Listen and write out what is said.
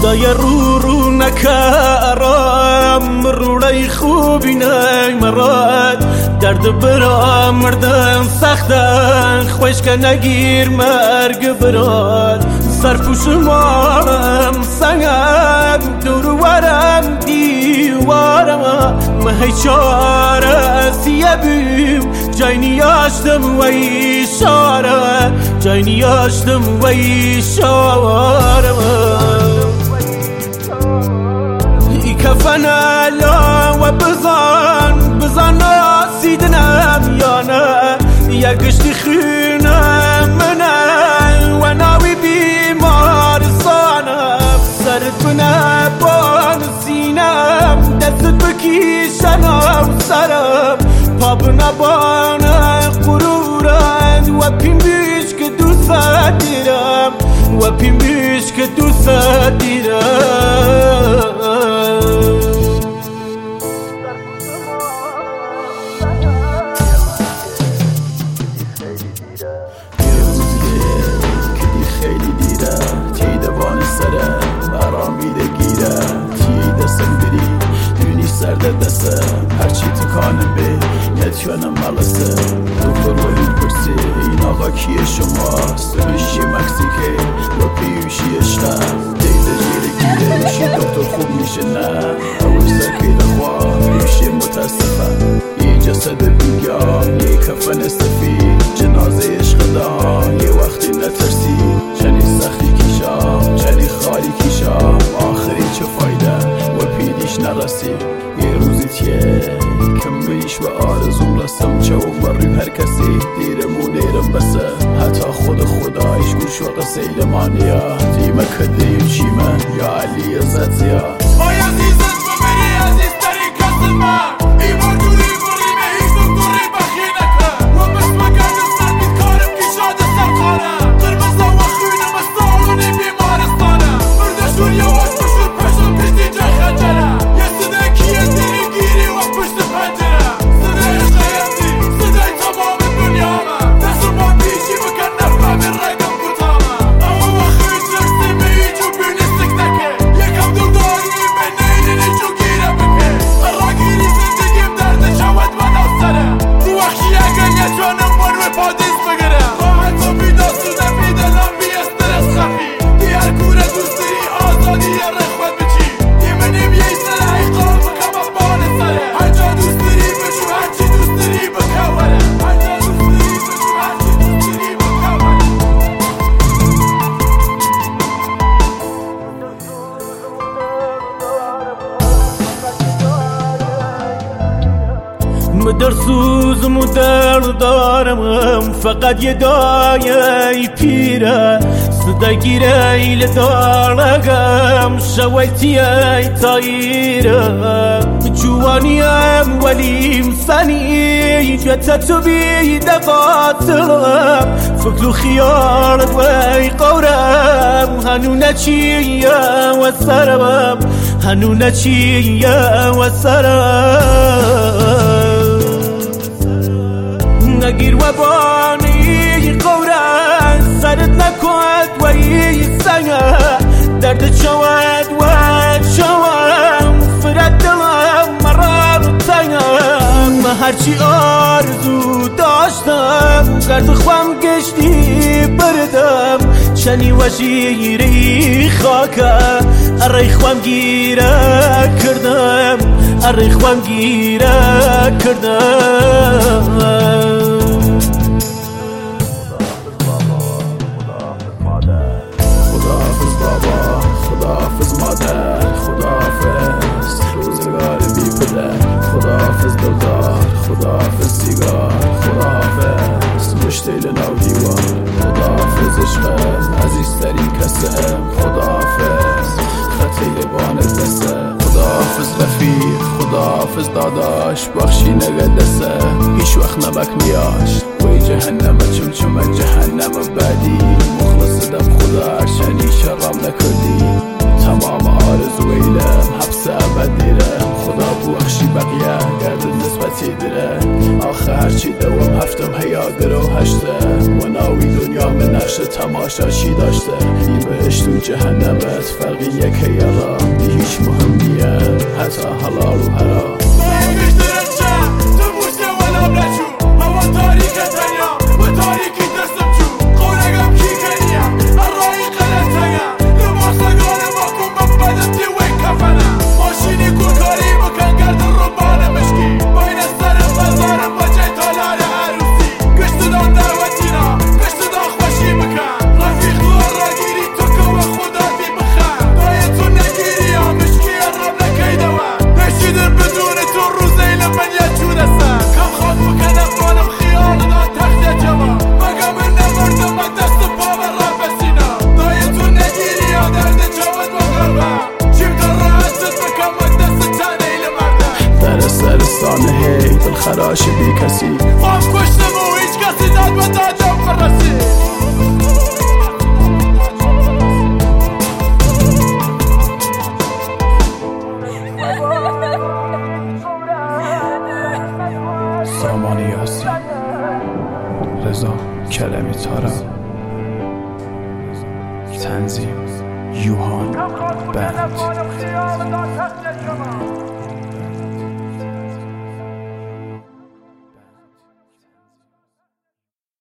خدای رو نکرم روڑای خوبی نمرد درد برام مردن سختن خوش که نگیر مرگ براد سرپوش مارم سنگم دور ورم دیوارم مهی چاره سیه بیم جای نیاشتم و ایشاره جای نیاشتم و ایشاره ای کفن الا و بزان ناسیدنم یا نه یا گشتی خونم منه و ناوی بیمارستانم سرت بنه بان سینم دستت بکیشنم سرم پا بنه بان قرورم و پیم بیش که دوست دیرم و پیم بیش که دوست دیرم خیلی دیره تی دوان سرم آرامیده گیره تی دستم بری دونی سرد دستم هرچی تکانم بی نتیانم ملسه دکتر ولی پرسی این آقا کیه شماست میشی مکسیکه و پیوشی اشتم دیده جیره گیره میشی دکتر خوب میشه نه اول سرکی دخواه میشی متاسفه یه جسد بیگام یه کفن استفید جنازه عشق دام یه وقتی نترسی چنی سختی کیشام چنی خالی کیشام آخری چه فایده و پیدیش نرسی یه روزی تیه کمیش و آرزوم رسم چوب بریم هر کسی دیرمو نیرم بسه حتی خدایش گوش و قصه لمانیا دیمه کدریم چیمه یا علی عزت زیاد آی عزیزت ببری عزیزترین کس من ای برجوری بریمه هیچ دکتری بخیه نکن و بس مگرد سر بید کارم کشاد سرخانه قرمزه و خونم استعالونی بیمارستانه مردشون یواش بشون پشون پیدی جای خنجره یه صدای کیه دیری گیری و پشت پنجره صدای عشقیتی صدای تمام دنیا من دستو با پیشی بکن نفهم رگم کتامه اما وقتی جرسی به ایجو بیونستک نکه یکم دلداری به نیلینی جو گیره بکه راگیری زندگیم درد شود و نفسره تو وقتی اگر یه جانم من و پادیس بگره خواهد تو بیداستونه بیدلم بی استرس خفی دی هر کوره دوستری آزادی یه رخوت بچی دی منیم یه سره ایقام بکم بان سره هر جا دوستری بشو هرچی دوستری بکوره هر جا دوستری بشو هرچی دوستری بکوره مدر سوزم و درد دارم فقط یه دایه پیره صدا گیره ایل دارگم شویتی ای تاییره جوانیم ولیم سنی جتا تو بیده قاتلم فکر و خیارت و ای قورم هنو نچیه و سرم هنو نچیه و سرم نگیر و بانی قورن سرت نکند و ای سنگه درد چود و چوم فرد دلم مرار تنگم هرچی آرزو داشتم درد خوام گشتی بردم چنی و شیری خاکه اری خوام گیره کردم اری خوام گیره کردم خداحافظ بابا خداحافظ مادر خداحافظ روزگار بی پدر خداحافظ دلدار خداحافظ سیگار خداحافظ مشتیل نو دیوار خداحافظ عشقم عزیزترین کسم خداحافظ خطه بان دسته خداحافظ رفیق خداحافظ داداش بخشی نگدسه هیچ وقت نمک نیاش وی جهنم چمچم جهنم بعدی مخلص دم خدا شنی شرم نکردی تمام آرزو ایلم حبس ابد دیرم خدا بخشی بقیه گرد نسبتی دیره آخه هرچی دوام هفتم هیا گرو هشته و ناوی دنیا به نقش تماشا چی داشته؟ این بهشت و جهنمت فرقی یکه یالا هیچ مهم نیه حتی حلال و حرام هی بالخراش بی کسی خواهم کشتم و هیچ کسی داد و دادم فرسی سامان یاسی رضا کلمی تارم تنظیم یوهان بند